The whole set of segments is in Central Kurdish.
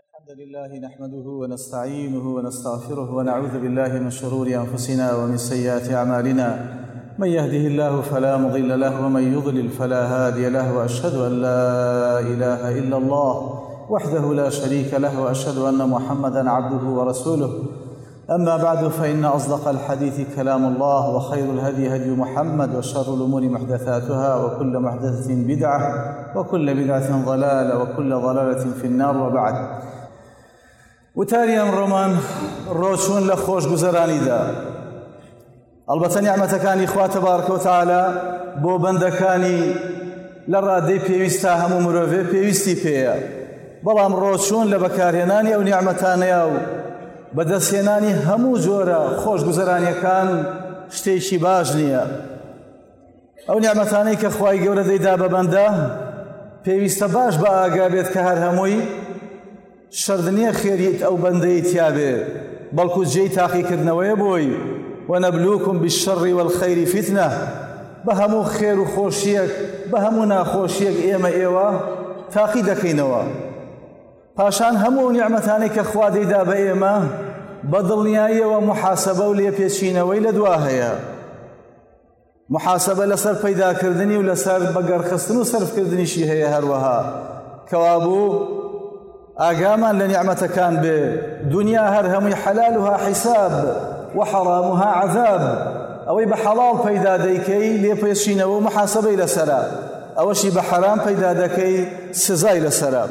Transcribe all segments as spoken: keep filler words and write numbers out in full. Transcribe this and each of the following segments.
الحمد لله نحمده ونستعينه ونستغفره ونعوذ بالله من شرور أنفسنا ومن سيئات أعمالنا من يهده الله فلا مضل له ومن يضلل فلا هادي له وأشهد أن لا إله إلا الله وحده لا شريك له وأشهد أن محمدًا عبده ورسوله. أما بعد فإن أصدق الحديث كلام الله وخير الهدي هدي محمد وشر الأمور محدثاتها وكل محدثة بدعة وكل بدعة ضلالة وكل ضلالة في النار. وبعد وتاري أمرمان روشون لخوش گزرانی دا البته نعمتکانی خوا تبارک و تعالی بو بندکانی لرادی پیوستا همو مروفی پیوستی پیا بلام روشون لبکارهنانی او نعمتانی او بەدەستهێنانی هەموو جۆرە خۆشگوزەرانیەکان شتێکی باش نییە. ئەو نیعمەتانەی کە خوای گەورە دەیدا بە بەندە پێویستە باش بە ئاگا بێت کە هەر هەمووی شەرد نییە خێریت ئەو بەندەی تیا بێ، بەڵکو جێی تاقیکردنەوەیە بۆی وەنەبلوکم بالشەڕ والخەیری فتنە، بە هەموو خێر و خۆشیەک بە هەموو ناخۆشیەک ئێمە ئێوە تاقی دەکەینەوە. پاشان هەموو نیعمەتانەی کە خوا دەیدا بە ئێمە بە دڵنیاییەوە محاسەبە و لێپێچینەوەی لە دوا هەیە. محاسەبە لەسەر پەیداکردنی و لەسەر بەگەڕخستن و سەرفکردنیشی هەیە هەروەها کەوا بوو ئاگامان لە نیعمەتەکان بێ دنیا هەر هەمووی حەلالها حیساب و حەرامها عەذاب. ئەوەی بە حەڵاڵ پەیدا دەیکەی لێپێچینەوە و محاسەبەی لەسەرە، ئەوەشی بە حەرام پەیدا دەکەی سزای لەسەرە.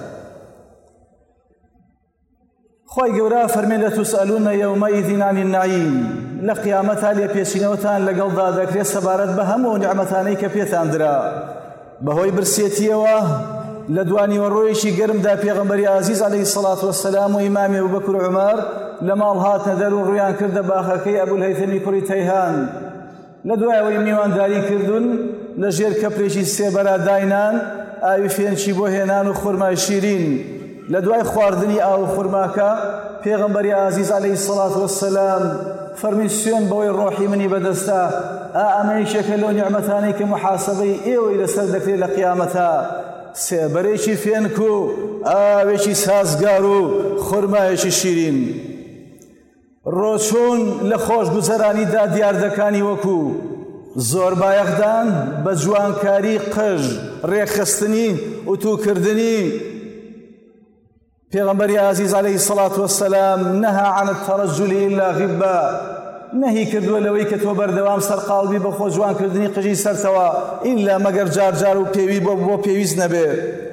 خوای گەورە فەرمێن لەتوسئەلوونە یەومەئیذین عەنی النەعیم، لە قیامەتا لێپێچینەوەتان لەگەڵدا دەکرێت سەبارەت بە هەموو نیعمەتانەی کە پێتان درا. بەهۆی برسێتیەوە لە دوانیوەڕۆیەکی گەرمدا پێغەمبەری عەزیز عەلەیهی سەڵات وەسەلام و ئیمامی ئەبوبەکر و عومەر لە ماڵ هاتنە دەر و ڕوویان کردە باخەکەی ئەبولهەیثەمی کوڕی تەیهان. لە دوای ئەوەی میوانداری کردوون لە ژێر کەپرێکی سێبەرا داینان، ئاوی فێنچی بۆ هێنان و خورمای شیرین. لە دوای خواردنی ئاو خورماکە پێغەمبەری عەزیز عەلەیهی سەڵات وەسەلام فەرمی سوێن بەوەی ڕۆحی منی بەدەستە، ئا ئەمەیشێکە لەو نیعمەتانەی کە محاسەبەی ئێوەی لەسەر دەکرێت لە قیامەتە، سێبەرێکی فێنک و ئاوێکی سازگار و خورمایەکی شیرین. ڕۆچوون لە خۆشگوزەرانیدا دیاردەکانی وەکو زۆر بایەخدان بە جوانکاری قژ، ڕێکخستنی وتوکردنی. پێغەمبەری عەزیز عەلەیهی سەڵات وەسەلام نەها عن التەرەجولی ئیلا غیبە، نەهی کردووە لەوەی کە تۆ بەردەوام سەرقاڵبی بە خۆ جوانکردنی قژی سەرتەوە ئیلا مەگەر جار جار و پێوی بۆ بۆ پێویست نەبێ.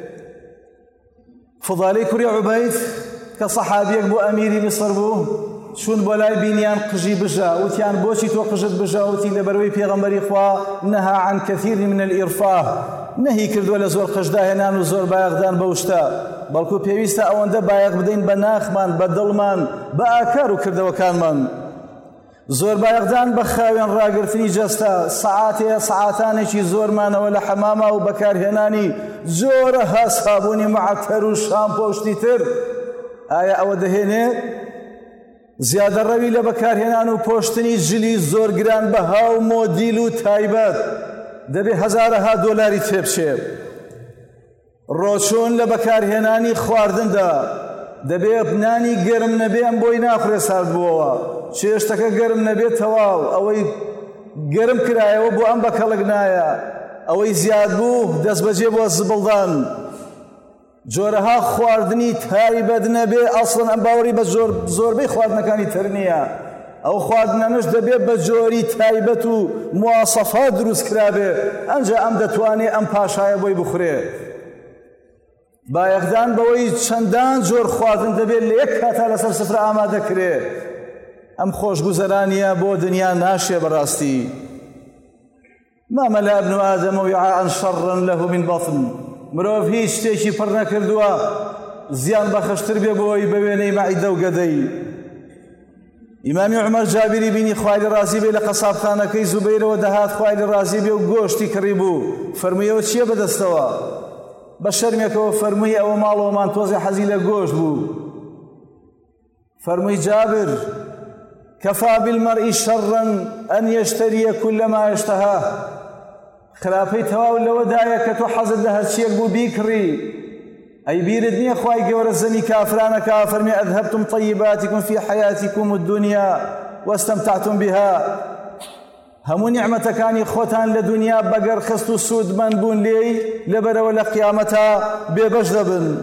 فضالی کوڕی عوبەید کە سەحابیەک بۆ ئەمیری میسر بوو، چوون بۆ لای بینیان قژی بژە، وتیان بۆچی تۆ قژت بژە؟ وتی لەبەرەوەی پێغەمبەری خوا نەها عن کەثیر من الئیرفاه، نەهی کردووە لە زۆر قژداهێنان و زۆر بایەخدان بەو شتە، بەڵکو پێویستە ئەوەندە بایەخ بدەین بە ناخمان، بە دڵمان، بە ئاکار و کردەوەکانمان. زۆر بایەخدان بە خاوێن ڕاگرتنی جەستە، سەعاتێ سەعاتانێکی زۆرمانەوە لە حەماما و بەکارهێنانی جۆرە هاسابوونی معتەر و شامپۆ و شتی تر. ئایا ئەوە دەهێنێ زیادە ڕەوی لە بەکارهێنان و پۆشتنی جلی زۆر گران بە هاو مۆدیل و تایبەت دەبێ هەزارەها دۆلاری تێبچێ. ڕۆچوون لە بەکارهێنانی خواردندا دەبێت نانی گەرم نەبێ، ئەم بۆی ناخورێ سارد بووەوە، چێشتەکە گەرم نەبێت تەواو، ئەوەی گەرم کرایەوە بۆ ئەم بەکەڵک نایە، ئەوەی زیاد بوو دەست بەجێ بۆ زبڵدان. جۆرەها خواردنی تایبەت نەبێ، ئەسڵەن ئەم باوەڕی بە زۆربەی خواردنەکانی تر نییە. ئەو خواردنەش دەبێت بە جۆری تایبەت و مواسەفات دروست کرابێ، ئەنجا ئەم دەتوانێت ئەم پاشایە بۆی بخورێ. بایەخدان بەوەی چەندان جۆر خواردن دەبێت لە یەک کاتا لەسەر سفرە ئامادەکرێ. ئەم خۆشگوزەرانیە بۆ دنیا ناشێ بەڕاستی. ما مەلە ابن ئادەم وعاء شەڕا له من بەطن، مرۆڤ هیچ شتێکی پڕ نەکردووە زیان بەخشتر بێ بۆی بە وێنەی مەعیدە و گەدەی. ئیمامی عومەر جابری بینی خوای لە ڕازی بێ لە قەسابخانەکەی زوبەیرەوە دەهات، خوای لە ڕازی بێ و گۆشتی کڕی بوو. فەرموویەوە چییە بەدەستەوە؟ بە شەرمێکەوە فەرمووی ئەوە ماڵەوەمان تۆزێ حەزی لە گۆشت بوو. فەرمووی جابر کەفا بالمەرئی شەڕا ئەن یەشتەریە کول ما یەشتەها، خراپەی تەواو لەوەدایە کە تۆ حەزت لە هەرچیەک بوو بیکڕی، أي بيردني خواي قور الزمي كافرانا كافر ما أذهبتم طيباتكم في حياتكم الدنيا واستمتعتم بها همو نعمة كان خوتان لدنيا بقر خستو السود من بون لي لبر ولا قيامتها ببجدبن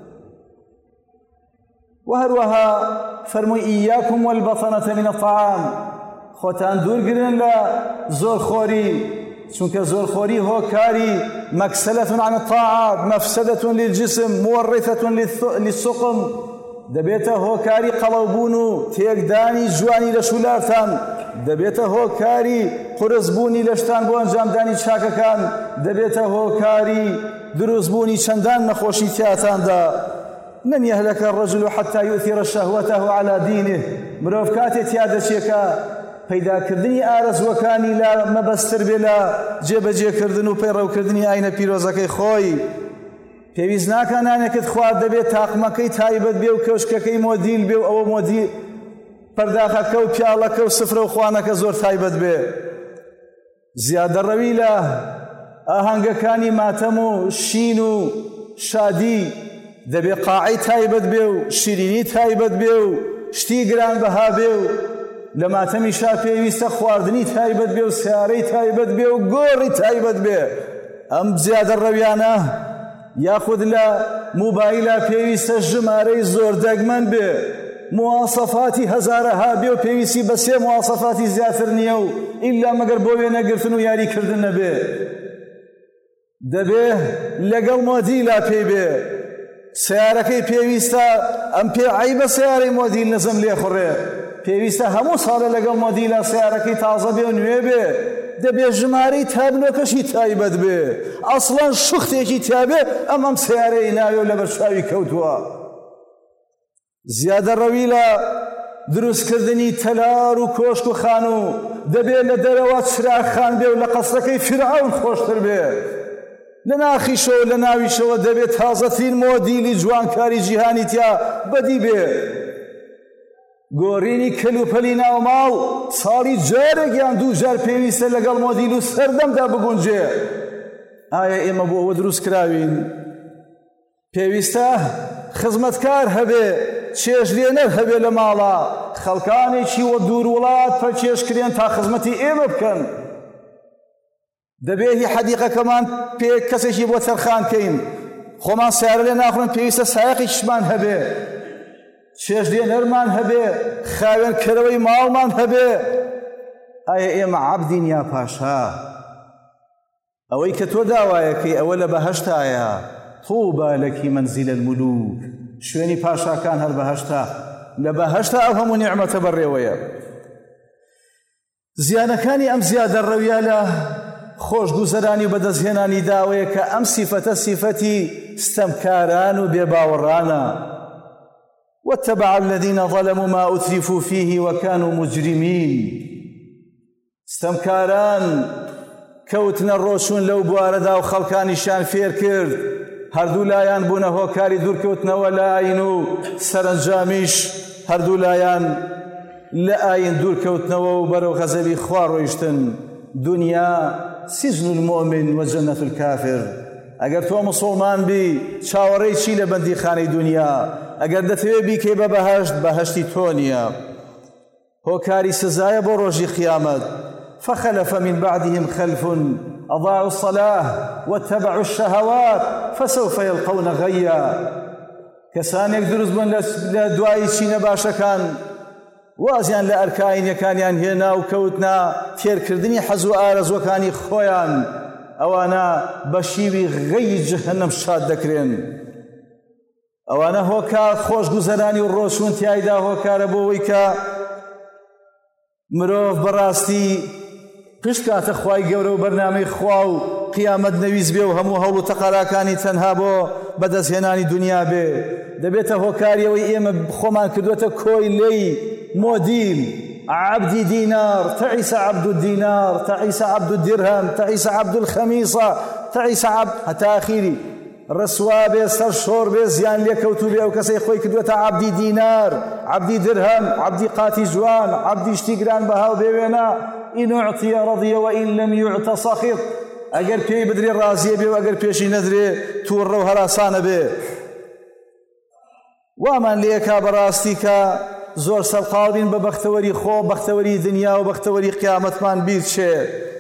وهروها فرموا إياكم والبطنة من الطعام خوتان دور قرن لا زور خوري چونك زور خوري هو كاري مكسلة عن الطاعات مفسدة للجسم مورثة للسقم دبيته هو كاري قلوبونو تيقداني جواني لشولارتان دبيته هو كاري قرزبوني لشتان بو انجام داني شاككان دبيته هو كاري دروزبوني چندان نخوشي تياتان دا لن يهلك الرجل حتى يؤثر شهوته على دينه مروف كاتي تيادا شيكا پیدا کردنی ئارەزوەکانی لا مەبەستر بێ لە جێبەجێکردن و پەیڕەوکردنی ئاینە پیرۆزەکەی خۆی پێویست ناکە نانێکت خوارد دەبێت تاقمەکەی تایبەت بێ و کەوشکەکەی مۆدیل بێ و ئەوە مۆدیل پەرداخەکە و پیاڵەکە و سفرە و خوانەکە زۆر تایبەت بێ زیادەڕەوی لە ئاهەنگەکانی ماتەم و شین و شادی دەبێ قاعی تایبەت بێ و شیرینی تایبەت بێ و شتی گرانبەها بێ و لە ماتەمیشا پێویستە خواردنی تایبەت بێ و سیارەی تایبەت بێ و گۆڕی تایبەت بێ ئەم زیادە ڕەویانە یاخود لە موبایلە پێویستە ژمارەی زۆر دەگمەن بێ مواصفاتی هەزارەها بێ و پێویستی بە سێ مواصفاتی زیاتر نییە و ئیلا مەگەر بۆ وێنەگرتن و یاریکردن نەبێ دەبێ لەگەڵ مۆدیلا پێی بێ سیارەکەی پێویستە ئەم پێ عەیبە سیارەی مۆدیل نەزم لێ خوڕێ پێویستە هەموو ساڵە لەگەڵ مۆدیلە سیارەکەی تازە بێ و نوێ بێ دەبێ ژمارەی تابلۆکەشی تایبەت بێ ئەسڵەن شوختێکی تیابێ ئەم ئەم سیارەی ناوێ و لە بەرچاوی کەوتووە زیادە ڕەوی لە دروستکردنی تەلار و کۆشک و خان و دەبێ لە دەرەوە چراغخان بێ و لە قەسرەکەی فرعون خۆشتر بێ لە ناخیشەوە لە ناویشەوە دەبێت تازەترین مۆدیلی جوانکاری جیهانی تیا بەدی بێ گۆڕینی کەلوپەلی ناوماڵ ساڵی جارێک یان دوو جار پێویستە لەگەڵ مۆدیل و سەردەمدا بگونجێ ئایا ئێمە بۆ ئەوە دروست کراوین پێویستە خزمەتکار هەبێ چێژلێنەر هەبێ لە ماڵە خەڵکانێکی وە دوور وڵات پەرچێشکرێن تا خزمەتی ئێمە بکەن دەبێ هی حەدیقەکەمان پێ کەسێکی بۆ تەرخان کەین خۆمان سیارە لێ ناخڕن پێویستە سایەقێکیشمان هەبێ چێژلێنەرمان هەبێ خاوێنکەرەوەی ماڵمان هەبێ ئایا ئێمە عەبدین یا پاشا ئەوەی کە تۆ داوایەکەی ئەوە لە بەهەشتایە طوبى لەکی مەنزیل الملوک شوێنی پاشاکان هەر بەهەشتا لە بەهەشتا ئەو هەموو نیعمەتە بەڕێوەیە زیانەکانی ئەم زیادە ڕەویە لە خۆشگوزەرانی و بەدەستهێنانی داوەیە کە ئەم سیفەتە سیفەتی ستەمکاران و بێباوەڕانە واتبع الذين ظلموا ما أترفوا فيه وكانوا مجرمين ستەمکاران کەوتنە ڕۆشون لەو بوارەدا و خەڵکانیشان فێر کرد هەردوو لایان بوونە هۆکاری دوورکەوتنەوە لە ئاین و سەرنجامیش هەردوو لایان لە ئاین دوورکەوتنەوە و بەرەو غەزەبی خوا ڕۆیشتن دنیا سجن المؤمن وجنة الكافر ئەگەر تۆ مسڵمان بی چاوەڕێی چی لە بەندیخانەی دنیا ئەگەر دەتەوێ بیکەی بە بەهەشت بەهەشتی تۆ نییە هۆکاری سزایە بۆ ڕۆژی قیامەت فخلف من بعدهم خلف أضاعوا الصلاة واتبعوا الشهوات فسوف يلقون غيا کەسانێک دروست بن لە دوایی چینە باشەکان وازیان لە ئەرکاینەکانیان هێنا و کەوتنا تێرکردنی حەز و ئارەزوەکانی خۆیان ئەوانە بە شیوی غەیی جەهەنەم شاد دەکرێن ئەوانە هۆکار خۆشگوزەرانی و ڕۆشون تیایدا هۆکارە بۆەوەی کە مرۆڤ بەڕاستی پشت کاتە خوای گەورە و بەرنامەی خوا و قیامەت نەویست بێ و هەموو هەوڵ و تەقەراکانی تەنها بۆ بەدەستهێنانی دنیا بێ دەبێتە هۆکاریەوەی ئێمە خۆمان کردوێتە کۆی لێی مۆدیل عبدی دینار تعیس عبد الدینار تعیس عبد الدرهم تعیس عبد الخەمیسە تعیس عبد هەتا ئاخیری ڕسوا بێ سەر شۆڕ بێ زیان لێکەوتوو بێ ئەو کەسەی خۆی کردوێتە عەبدی دینار عەبدی درهم عەبدی قاتی جوان عەبدی شتی گران بەهاو بێوێنە ئین ئوعتیە ڕەضیە وئین لەم یوعتە سەخیط ئەگەر پێی بدرێ ڕازیە بێ و ئەگەر پێشی نەدرێ تووڕە و هەراسانە بێ وامان لێکا بەڕاستی کە زۆر سەرقاڵ بین بە بەختەوەری خۆ بەختەوەری دنیا و بەختەوەری قیامەتمان بیرچێ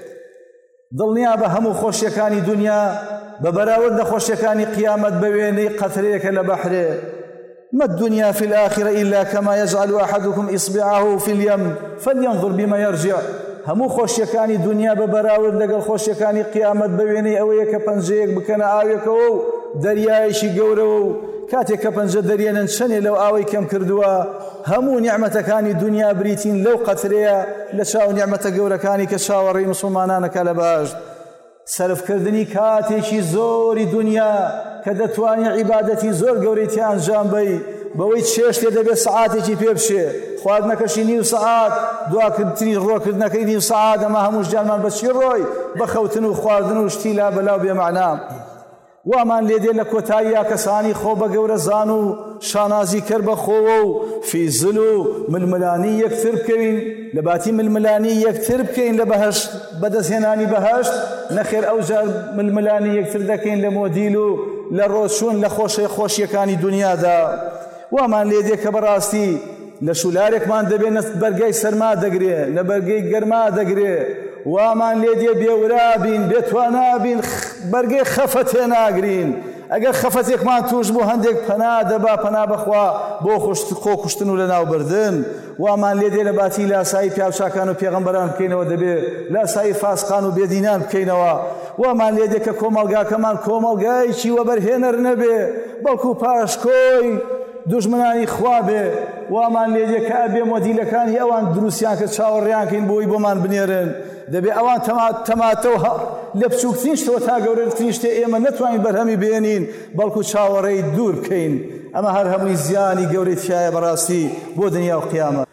دڵنیا بە هەموو خۆشیەکانی دنیا بە بەراورد لە خۆشیەکانی قیامەت بە وێنەی قەترەیەکە لە بەحرێ ما الدنيا في الآخرة إلا كما يجعل أحدكم إصبعه في اليم فلينظر بما يرجع همو خۆشیەکانی دنیا بە بەراورد لەگەڵ خۆشیەکانی قیامەت بە وێنەی ئەوەیە کە پەنجەیەک بکەنە ئاوێکەوە و دەریایەکی گەورەوە و کاتێک کە پەنجە دەرێنن چەنێ لەو ئاوەی کەم کردووە هەموو نیعمەتەکانی دنیا بریتین لەو قەترەیە لە چاو نیعمەتە گەورەکانی کە چاوەڕێی موسڵمانانەکە لە باشت سەرفکردنی کاتێکی زۆری دنیا کە دەتوانی عیبادەتی زۆر گەورەی تیان ئەنجام بەی بەوەی چێش لێ دەبێت سەعاتێکی پێ بشێ خواردنەکەشی نیو سەعات دواکردنی ڕۆکردنەکەی نیو سەعات ئەمە هەمووش جانمان بەچی ڕۆی بەخەوتن و خواردن و شتی لا بەلاو بێمەعنا وامان لێدێ لە کۆتاییە کەسانی خۆ بە گەورە زان و شانازی کرد بە خۆوە و فیزل و ململانی یەکتر بکەوین لە باتی ململانی یەکتر بکەین لە بەهەشت بەدەستهێنانی بەهەشت نەخێر ئەو جار ململانی یەکتر دەکەین لە مۆدیل و لە ڕۆچوون لە خۆشەی خۆشیەکانی دنیادا وامان لێدێ کە بەڕاستی لە شولارێکمان دەبێت بەرگەی سەرما دەگرێ لە بەرگەی گەرما دەگرێ وامان لێدێ بێورا بین بێتوانە بین بەرگەی خەفەت هێ ناگرین ئەگەر خەفەتێکمان توش بوو هەندێک پەنا دەبا پەنا بەخوا بۆ خۆ کوشتن و لە ناوبردن وامان لێدێ لە باتی لاسایی پیاوچاکان و پێغەمبەران بکەینەوە دەبێ لاسایی فاسقان و بێدینان بکەینەوە وامان لێدێ کە کۆمەڵگاکەمان کۆمەڵگایکی وەبەرهێنەر نەبێ بەڵکو پاشکۆی دوژمنانی خوا بێ وامان لێدێ کە ئەبێ مۆدیلەکانی ئەوان دروستیان کە چاوەڕێیانکەین بۆی بۆمان بنێرن دەبێ ئەوان تەماتەوە لە بچووکترین شتەوە تا گەورەترین شتێ ئێمە نەتوانین بەرهەمی بێنین بەڵکو چاوەڕێی دوور بکەین ئەمە هەر هەمووی زیانی گەورەی تایە بەڕاستی بۆ دنیا و قیامەت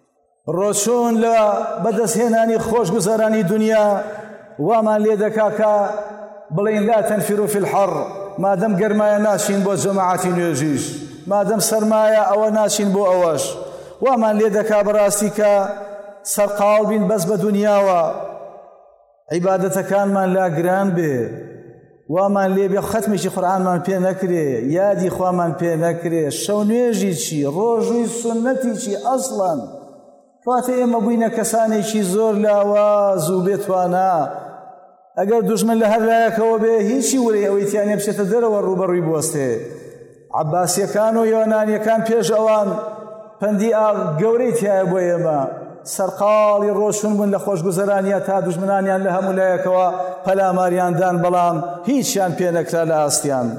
ڕۆچوون لە بەدەستهێنانی خۆشگوزەرانی دنیا وامان لێ دەکا کە بڵێن لا تەنفیروا فی الحەڕ مادەم گەرمایە ناچین بۆ جەماعەتی نوێژیش مادەم سەرمایە ئەوە ناچین بۆ ئەوەش وامان لێ دەکا بەڕاستی کە سەرقاڵ بین بەس بە دنیاوە عیبادەتەکانمان لا گران بێ وامان لێ بێ خەتمێکی قورئانمان پێ نەکرێ یادی خوامان پێ نەکرێ شەو نوێژی چی ڕۆژووی سونەتی چی ئەسڵەن کەواتە ئێمە بووینە کەسانێکی زۆر لاواز و بێتوانە ئەگەر دوژمن لە هەر لایەکەوە بێ هیچی وەرەی ئەوەی تیانێ بچێتە دەرەوە ڕوبەڕووی بوەستێ عەباسیەکان و یۆنانیەکان پێش ئەوان پەندی گەورەی تایە بۆ ئێمە سەرقاڵی ڕۆشن بوون لە خۆشگوزەرانیە تا دوژمنانیان لە هەموو لایەکەوە پەلاماریاندان بەڵام هیچیان پێ نەکرا لە ئاستیان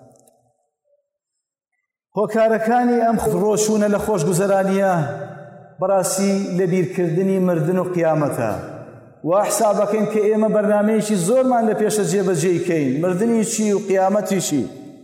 هۆکارەکانی ئەم ڕۆشونە لە خۆشگوزەرانیە بەڕاستی لە بیرکردنی مردن و قیامەتە و حسابەکەین کە ئێمە بەرنامەیەکی زۆرمان لە پێشە جێبەجێیکەین مردنی چی و قیامەتی چی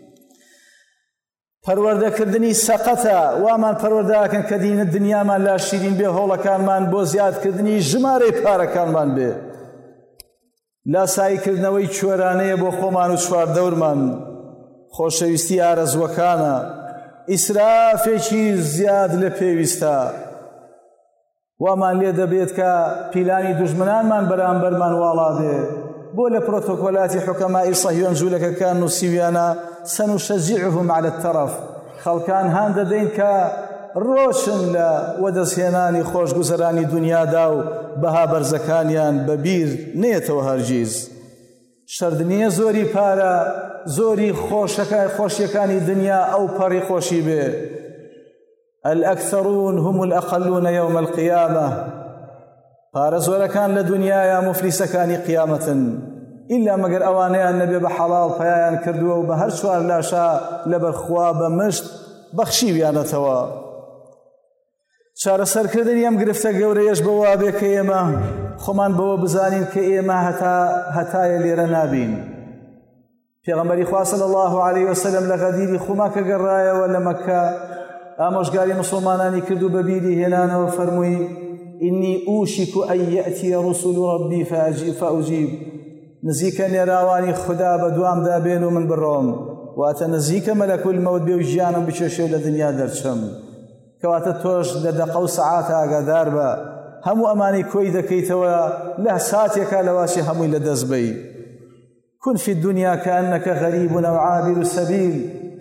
پەروەردەکردنی سەقەتە وامان پەروەردەکەن کە دینە دنیامان لا شیرین بێ هۆڵەکانمان بۆ زیادکردنی ژمارەی پارەکانمان بێ لاساییکردنەوەی کوێرانەیە بۆ خۆمان و چواردەورمان خۆشەویستی ئارەزوەکانە ئیسرافێکی زیاد لە پێویستە وامان لێ دەبێت کە پیلانی دوژمنانمان بەرامبەرمان واڵا بێ بۆ لە پرۆتۆکۆلاتی حکەمای سەهیۆن جوولەکەکان نووسیویانە سەنوشەجیعهم على التەرەف خەڵکان هان دەدەین کە ڕۆشن لە وەدەستهێنانی خۆشگوزەرانی دنیادا و بەها بەرزەکانیان بەبیر نێتەوە هەرگیز شەردنیە زۆری پارە زۆری خۆشیەکانی دنیا ئەو پەڕی خۆشی بێ الأكثرون هم الأقلون يوم القيامة پارە زۆرەکان لە دنیاە مفلیسەکانی قیامەتن ئیلا مەگەر ئەوانەیان نەبێ بە حەڵاڵ پەیان کردووە و بە هەر چوار لاشا لەبەرخوا بە مشت بەخشیویانەتەوە چارەسەرکردنی ئەم گرفتە گەورەیەش بەوە بێ کە ئێمە خۆمان بەوە بزانین کە ئێمە هەتا هەتایە لێرە نابین پێغەمبەری خوا صلی الله علیه وسلم لە غەدیری خوما کە گەڕایەوە لە مەککە ئامۆژگاری مسلمانانی کرد و بەبیری هێنانەوە فەرمووی إني أوشك أن يأتي رسول ربي فأجيب نزيك نراواني خدا بدوام دابين من بروم واتە نزیکە مەلەک المەوت بێ و ژیانم بچێشێ لە دنیا دەرچم کەواتە تۆش لە دەقە و سەعاتە ئاگادار بە هەموو ئەمانەی کۆی دەکەیتەوە لە ساتێکە لەواشی هەمووی لە دەست بەی كن في الدنيا كأنك غريب أو عابر سبيل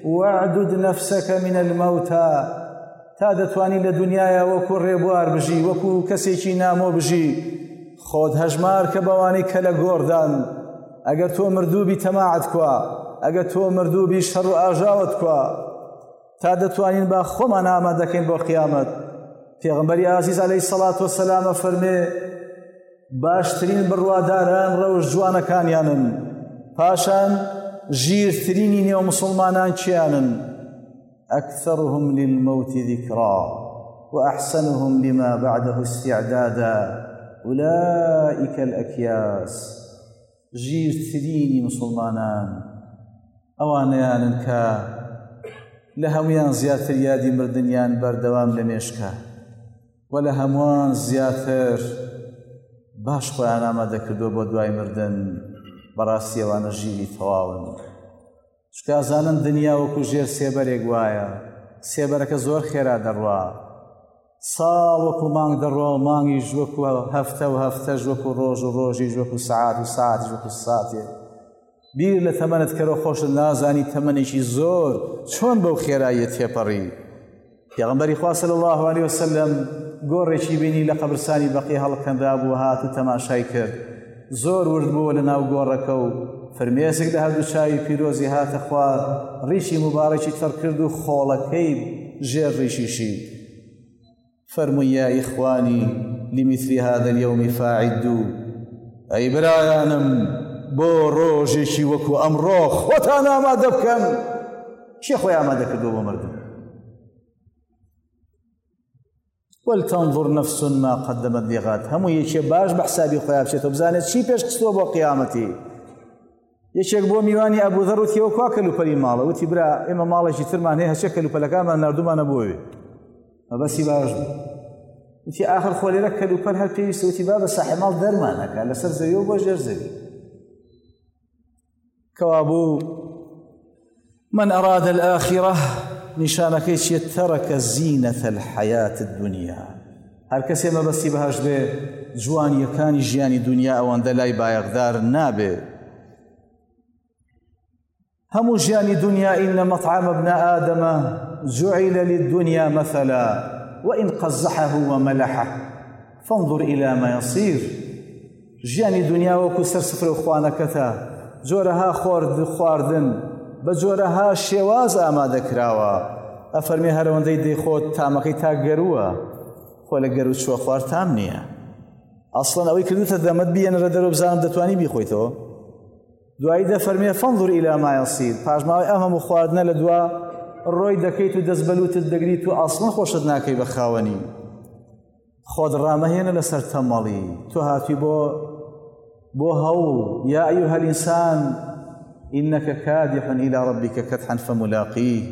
واعدد نفسك من الموتى تا دەتوانی لە دنیاە وەکو ڕێبوار بژی وەکو کەسێکی نامۆ بژی خۆت هەژمار کە بەوانەی کە لە گۆڕدان ئەگەر تۆ مردووبی تەماعەت کوە ئەگەر تۆ مردووبی شەڕ و ئاژاوت کوە تا دەتوانین با خۆمان ئامادەکەین بۆ قیامەت. پێغەمبەری ئازیز عەلەیهی سەڵات وەسەلامە فەرمێ باشترین بڕواداران ڕەوش جوانەکانیانن، پاشان ژیرترینی نێو مسلمانان چیانن؟ أكثرهم للموت ذكرى وأحسنهم لما بعده استعدادا أولئك الأكياس. ژیرترینی مسلمانان ئەوانەیانن کە لە هەمویان زیاتر یادی مردنیان بەردەوام لە مێشکە و لە هەمووان زیاتر باش خۆیان ئامادەکردووە بۆ دوای مردن. بەڕاستی ئەوانە ژیری تەواون، چکە ئەزانن دنیا وەکو ژێر سێبەرێک وایە، سێبەرەکە زۆر خێرا دەڕوا، ساڵ وەکو مانگ دەڕوا و مانگیش وەکو هەفتە و هەفتەش وەکو ڕۆژ و ڕۆژیش وەکو سەعات و سەعاتیش وەکو ساتێ. بیر لە تەمەنت کەرەوە خۆشت نازانی تەمەنێکی زۆر چۆن بەو خێراییە تێپەڕی. پێغەمبەری خوا صلی الله علیه وسلم گۆڕێکی بینی لە قەبرستانی بەقی هەڵکەندا بوو، هات و تەماشای کرد، زۆر ورد بووە لە ناو گۆڕەکە و فرمێسک لە هەردوو چاوی پیرۆزی هاتە خوار، ڕیشی مبارەکی تەڕ کرد و خۆڵەکەی ژێر ڕیشیشی. فەرمووی یا ئیخوانی لمثل هذا اليوم فاعدوا، ئەی برایانم بۆ ڕۆژێکی وەکو ئەمڕۆ خۆتان ئامادە بکەن. چی خۆی ئامادە کردووە بۆ مردن؟ ولتنظر نفس ما قدمت لغد. هەموو یەکێ باش بە حسابی خۆیان بچێتەوە، بزانێت چی پێش کچتووە بۆ قیامەتی. یەکێک بۆ میوانی ئەبوذەر وتیەوە کوا کەلوپەلی ماڵە، وتی برا ئێمە ماڵێکی ترمان هەیە هەچێ کەلوپەلەکانمان ناردومانە بۆوێ مەبەسی باش بوو. وتی ئاخر خۆ لێرە کەلوپەل هەر پێویستە، وتی با بە ساحێ ماڵ دەرمانەکە لەسەر زەویەوە بۆ ژێر زەوی. کەوابوو من أراد الآخرة نیشانەکەی چیە؟ تەرەکە زینەتە الحەیات الدنیا. هەر کەسێ مەبەستی بەهەش بێ جوانیەکانی ژیانی دنیا ئەوەندە لای بایەقدار نابێ. هەموو ژیانی دنیا إن مطعم ابن آدم جعل للدنيا مثلا وإن قزحه وملحه فانظر إلى ما يصير. ژیانی دنیا وەکو سەرسفرە و خوانەکەتە، جۆرەها خواردن بە جۆرەها شێواز ئامادە کراوە. ئەفەرمێ هەرەوەندەی دەیخۆت تامەکەی تا گەرووە، خۆ لە گەرو چوە خوار تام نییە. ئەسڵەن ئەوەی کردوتە دەمەت بیێنەرە دەرەوە بزانم دەتوانی بیخۆیتەوە. دوایی دەفەرمێ فەنظر ئیلا ما یەصیر، پاشماوەی ئەم هەموو خواردنە لە دوا ڕۆی دەکەیت و دەستبەلوتت دەگریت و ئەسڵەن خۆشت ناکەی بە خاوەنی. خۆت ڕامەهێنە لەسەر تەمەڵی، تۆ هاتووی بۆ بۆ هەوڵ. یا ئەیوها الئینسان إنك كادح إلى ربك كدحا فملاقيه.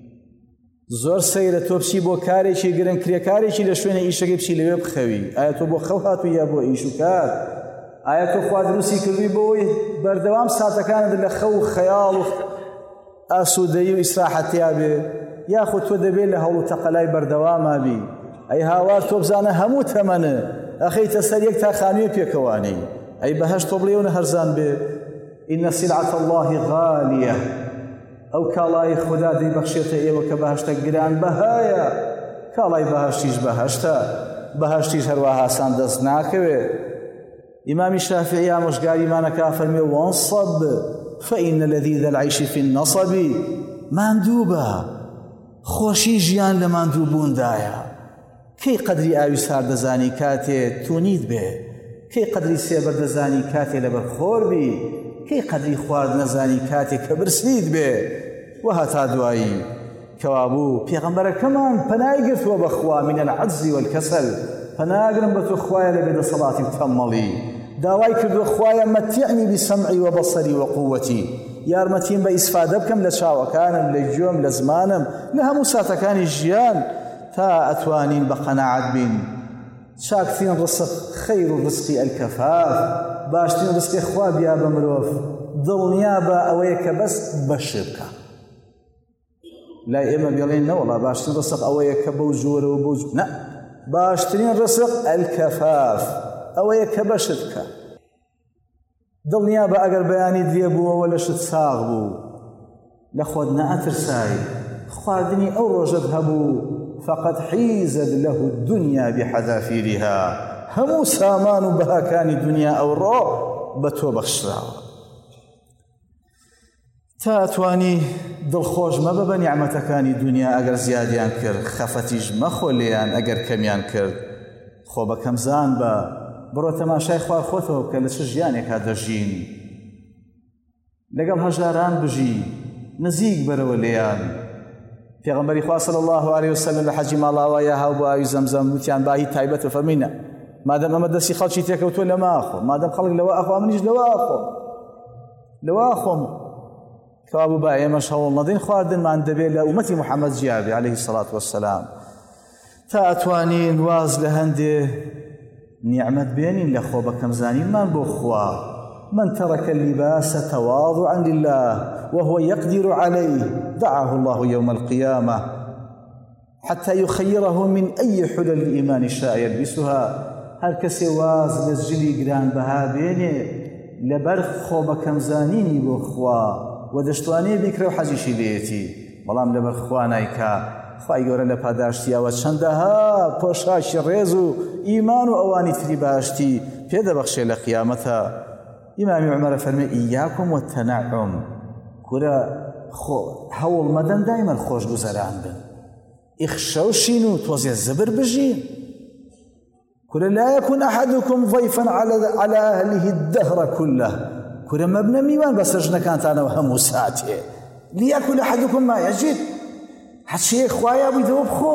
زۆر سەیرە تۆ بچی بۆ کارێکی گرنگ کرێکارێکی لە شوێنە ئیشەکەی بچی لەوێ بخەوی. ئایا تۆ بۆ خەو هاتووی یا بۆ ئیش و کار؟ ئایا تۆ خوا دروستی کردووی بۆی بەردەوام ساتەکانت لە خەو و خەیاڵ و ئاسوودەیی و ئیسراحەتیا بێ، یاخود تۆ دەبێت لە هەوڵ و تەقەلای بەردەواما بی؟ ئەی هاوار تۆ بزانە هەموو تەمەنە ئەخەیتە سەر یەک تا خانووی پێکەوانەی. ئەی بەهەشت تۆ بڵێونە هەرزان بێ. إن سلعة الله غالية، ئەو کاڵای خوددا دەیبەخشێتە ئێوە کە بەهەشتە گران بەهایە. کاڵای بەهەشتیش بەهەشتە، بەهەشتیش هەروەها سان دەست ناکەوێ. ئیمامی شافعی ئامۆژگاریمانەکە فەرمێ وانصب فإن لذيذ العيش في النصب. ماندوو بە، خۆشی ژیان لە ماندوو بووندایە. کەی قەدری ئاوی سار دەزانی کاتێ تونیت بێ، کەی قەدری سێبەر دەزانی کاتێ لەبەر خۆر بی، کەی قەدری خوارد نەزانی کاتێک کە برسیت بێ. و هەتا دوایی کەوابوو پێغەمبەرەکەمان پەنای گرتووە بەخوا من العەجز والکەسەل. پەناگرم بە تۆ خوایە لە بێدەسەڵاتی و تەمەڵی. داوای کردووە خوایە مەتیعنی بسەمعی و بەسەری و قووەتی، یارمەتیم بە ئیسفادە بکەم لە چاوەکانم، لە گوێم، لە زمانم، لە هەموو ساتەکانی ژیان تا ئەتوانین بە قەناعەت بین. چاکترین ڕزق خەیر و ڕزقی ئەلکەفاف، باشترین ڕزقی خوا بیا بە مرۆڤ دڵنیا بە ئەوەیە کە بەس بەشێ بکە. لای ئێمە بێڵێن نەوەڵا باشترین ڕزق ئەوەیە کە بەو جۆرە و بەو جۆرە، نە، باشترین ڕزق ئەلکەفاف، ئەوەیە کە بەشت بکە. دڵنیا بە ئەگەر بەیانیت لێ بووەوە لەشت ساغ بوو، لە خۆت نەئەترسای خواردنی ئەو ڕۆژەت هەبوو فقط حیزت له الدنيا بحذافيرها هەموو سامان و بەهاکانی دنیا ئەوڕۆ بە تۆ بەخشراوە تا ئەتوانی دڵخۆش مەبە بە نیعمەتەکانی دنیا ئەگەر زیادیان کرد خەفەتیش مەخۆ لێیان ئەگەر کەمیان کرد خۆ بە کەمزان بە بڕۆ تەماشای خوار خۆتەوە بکە لە چ ژیانێکا دەژین لەگەڵ هەژاران بژی نزیک بەرەوە لێیان پێغەمبەری خوا صلی الله عليه وسلم لە حەجی ماڵاوە یا هاو بۆ ئاوی زەمزەم وتیان با هیچ تایبەت فەرمینە مادەم ئەمە دەستی خەڵکی تێکەوتووە لەمە ئاخۆ مادەم خەڵک لەوە ئەخوا منیش لەوە ئاخۆ لەوە ئاخۆم کەوا بوو با ئێمەش هەوڵ نەدەین خواردنمان دەبێت لە ئومەتی محەممەد جیابێ عليه الصلاة والسلام تا ئەتوانین واز لە هەندێ نیعمەت بێنین لە خۆ بە کەمزانینمان بۆ خوا من ترك اللباس تواضعا لله وهو يقدر عليه دعاه الله يوم القيامة حتى يخيره من أي حلل الإيمان شاء يلبسها هل كسي واز لزجلي قران بها بيني لبرخ خو بكمزانيني بخوا ودشتواني بكرة وحجيشي ليتي بلام لبرخ خوانايكا خواهی گەورە لە پاداشتیاوە چەندەها پۆشاکی ڕێز و ئیمان و ئەوانی تری باشتی پێدەبەخشێ لە قیامەتە ئیمامی عومەرە فەرمێ ئیاکم وەتەنەعوم کورە هەوڵ مەدەن دایمەن خۆش گوزەران بن ئیخشەوشین و تۆزێ زبر بژین کورە لا یەکون ئەحەدوکم ضەیفەن عەلە ئەهلیه الدەهڕ كله کورە مەبنە میوان بەسەر ژنەکانتانەوە هەموو ساتێ لیەکول ئەحەدوکم ما یەجید هەچیە خوایە بوویتەوە بخۆ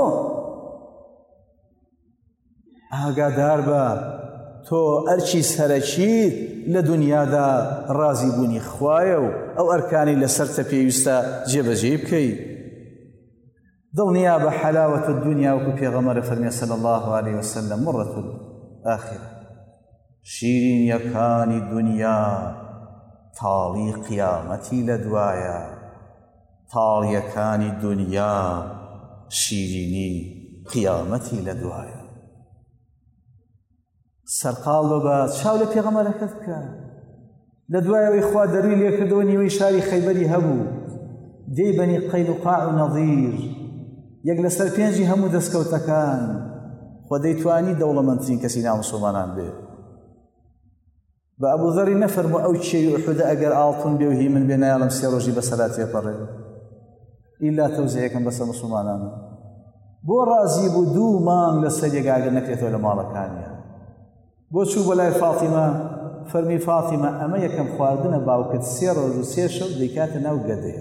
ئاگادار بە تۆ ئەرچی سەرەکیت لە دنیادا ڕازی بوونی خوایە و ئەو ئەرکانی لەسەرتە پێویستە جێبەجێ بکەیت دڵنیا بە حەلاوەت الدنیا وەکو پێغەمبەر فەرمێ صلی الله عليه وسلم مرة الآخرة شیرینیەکانی دنیا تاڵی قیامەتی لە دوایە تاڵیەکانی دنیا شیرینی قیامەتی لە دوایە سەرقاڵ ببە چاو لە پێغەمبەرەکەت بکە لە دوایەوەی خوا دەروی لێکردەوە نیوەی شاری خەیبەری هەبوو دەی بەنی قەینوقاع و نەضیر یەک لەسەر پێنجی هەموو دەستکەوتەکان خۆ دەیتوانی دەوڵەمەندترین کەسی ناو مسڵمانان بێ بە ئەبوو زەری نەفەرموو ئەو چێوی ئوحودە ئەگەر ئاڵتون بێ و هی من بێ نایڵم سێ ڕۆژی بەسەرا تێپەڕێ ئیلا تەوزیعەکەم بەسەر مسڵمانانە بۆ ڕازی بوو دوو مانگ لەسەر یەکاگەر نەکرێتەوە لە ماڵەکانیان بۆ چوو بۆ لای فاتیمە فەرمی فاتیمە ئەمە یەکەم خواردنە باوکت سێ ڕۆژ و سێ شەو دەیکاتە ناو گەدەیە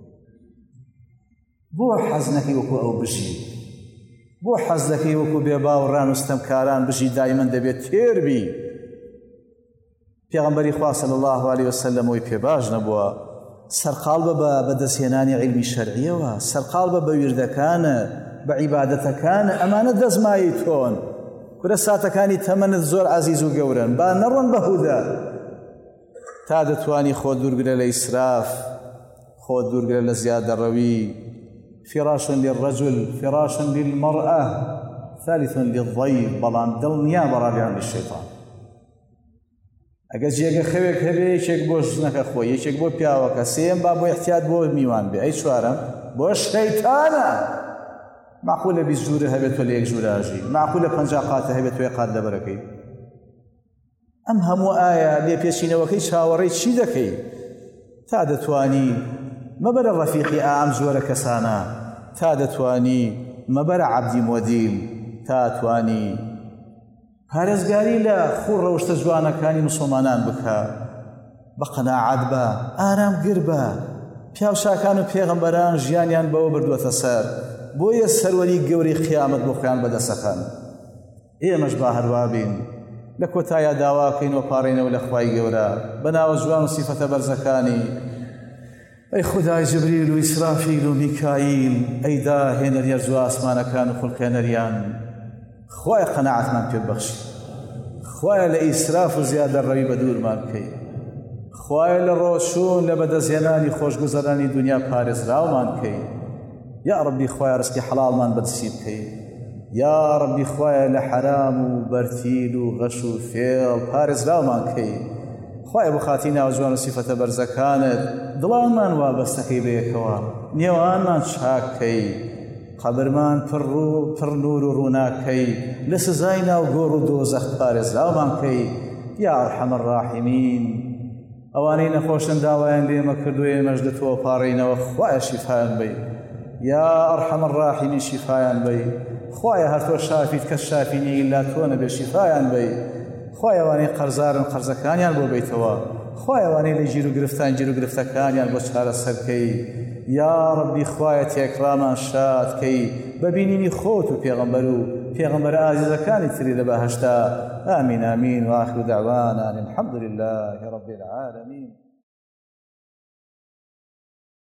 بۆ حەز نەکەی وەکو ئەو بژی بۆ حەز دەکەی وەکو بێ باوەڕان و ستەمکاران بژی دایمەن دەبێت تێربی پێغەمبەری خوا صلی الله عليه وسلم وی پێ باش نەبووە سەرقاڵ بە بە بەدەستهێنانی عیلمی شەرعیەوە سەرقاڵ بە بە ویردەکانە بە عیبادەتەکانە ئەمانە دەزمایی تۆن کورە ساتەکانی تەمەنت زۆر عەزیز و گەورن با نەڕۆن بەهودە تا دەتوانی خۆ دوورگرە لە ئیسراف خۆ دوورگرە لە زیادەڕەوی فراش للرجل فراش للمرأة ثالث للضيف بەڵام دڵنیا بەڕابیان للشەیطان ئەگەر جێگە خەوێک هەبێ یەکێک بۆ ژنەکە خۆی یەکێک بۆ پیاوەکە سێم با بۆ احتیات بۆ میوان بێ ئەی چوارەم بۆ شەیتانە معقولە بیست ژوورە هەبێت تۆ لە یەک ژووراژی معقولە پەنجا قاتە هەبێت تۆ یەک قات لەبەرەکەی ئەم هەموو ئایا لێ پێچینەوەکەی چاوەڕێی چی دەکەی تا دەتوانی مەبەرە ڕەفیقی ئام زۆرە کەسانە تا دەتوانی مەبەرە عەبدی مۆدیل تا توانی پارێزگاری لە خوڕ ڕەوشتە جوانەکانی مسڵمانان بکە بە قەناعەت بە ئارامگر بە پیاوچاکان و پێغەمبەران ژیانیان بەوە بردووەتە سەر بۆیە سەروەری گەورەی قیامەت بۆ خۆیان بەدەستەخەن ئێمەش با هەروە بین لە کۆتایە داواکەین و پاڕێنەوە لە خوای گەورە بەناوە جوان و سیفەتە بەرزەکانی ئەی خودای جبریل و ئیسرافیل و میکائیل ئەی داهێنەر یەرز و ئاسمانەکان و خوڵقێنەریان خوای قەناعەتمان پێ بەخشی خوایە لە ئیسراف و زیادەڕەوی بە دوورمان بکەی خوایە لە ڕۆچوون لە بەدەستهێنانی خۆشگوزەرانی دنیا پارێزراومان بکەی یا ڕەبی خوایە ڕزقی حەڵاڵمان بەدەستی بکەی یا ڕەبی خوایە لە حەرام و بەرتیل و غەش و فێڵ پارێزراومان بکەی خوای بۆ خاتی ناوجوان و سیفەتە بەرزەکانت دڵانمان وابەستەکەی بەیەکەوە، نێوانمان چاککەی، قەبرمان پڕ و پڕ نور و ڕووناکەی، لە سزای ناو گۆڕ و دۆزەخ پارێزراومانکەی یا ئەرحەم الراحیمین. ئەوانەی نەخۆشن داوایان لێمە کردووە ئێمەش لە تۆ پاڕێنەوە، خوایە شیفایان بەی یا ئەرحەم الراحیمین، شیفایان بەی. خوایە هەر تۆ شافیت کەس شافی نیە ئیلا تۆ نەبێ، شیفایان بەی. خوای ئەوانەی قەرزارن قەرزەکانیان بۆ بیتەوە، خوای ئەوانەی لە گیر و گرفتان گیر و گرفتەکانیان بۆ چارەسەرکەی. یا ڕەبی خوایە تێکڕامان شادکەی بە بینینی خۆت و پێغەمبەر و پێغەمبەرە ئازیزەکانی تری لە بەهەشتا. ئامین ئامین و ئاخر دەعوانا الحەمد لله رب العالمین.